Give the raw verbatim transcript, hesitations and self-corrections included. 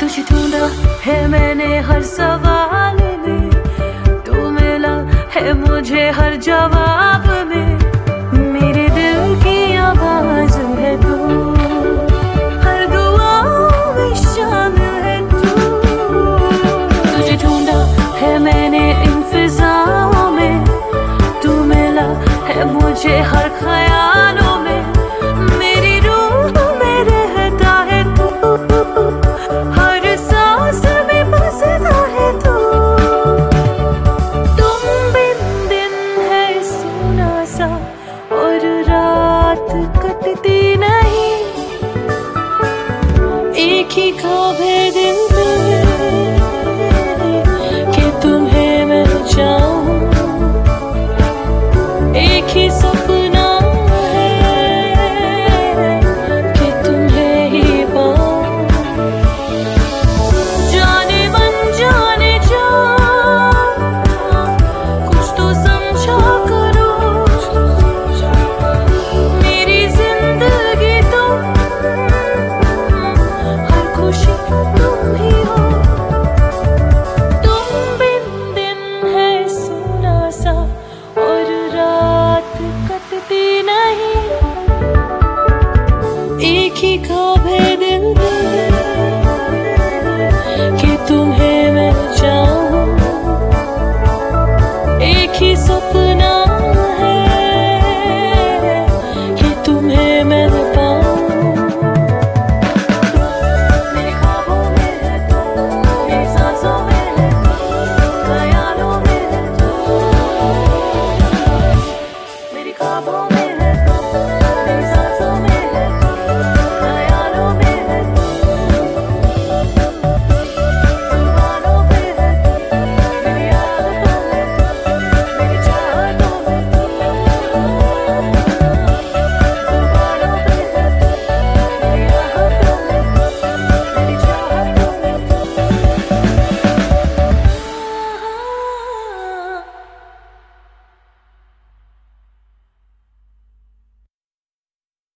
तुझे ढूंढा है मैंने हर सवाल में, तू मिला है मुझे हर जवाब में। मेरे दिल की आवाज है तू, हर दुआ में शामिल है तू। तुझे ढूंढा है मैंने इन फिजाओं में, तू मिला है मुझे हर ख्यालों में। मेरी रूह में रहता है तू, हर सांस में बसता है तू। तुम बिन दिन है सुना सा और रात कटती नहीं, एक ही ख्वाब है दिल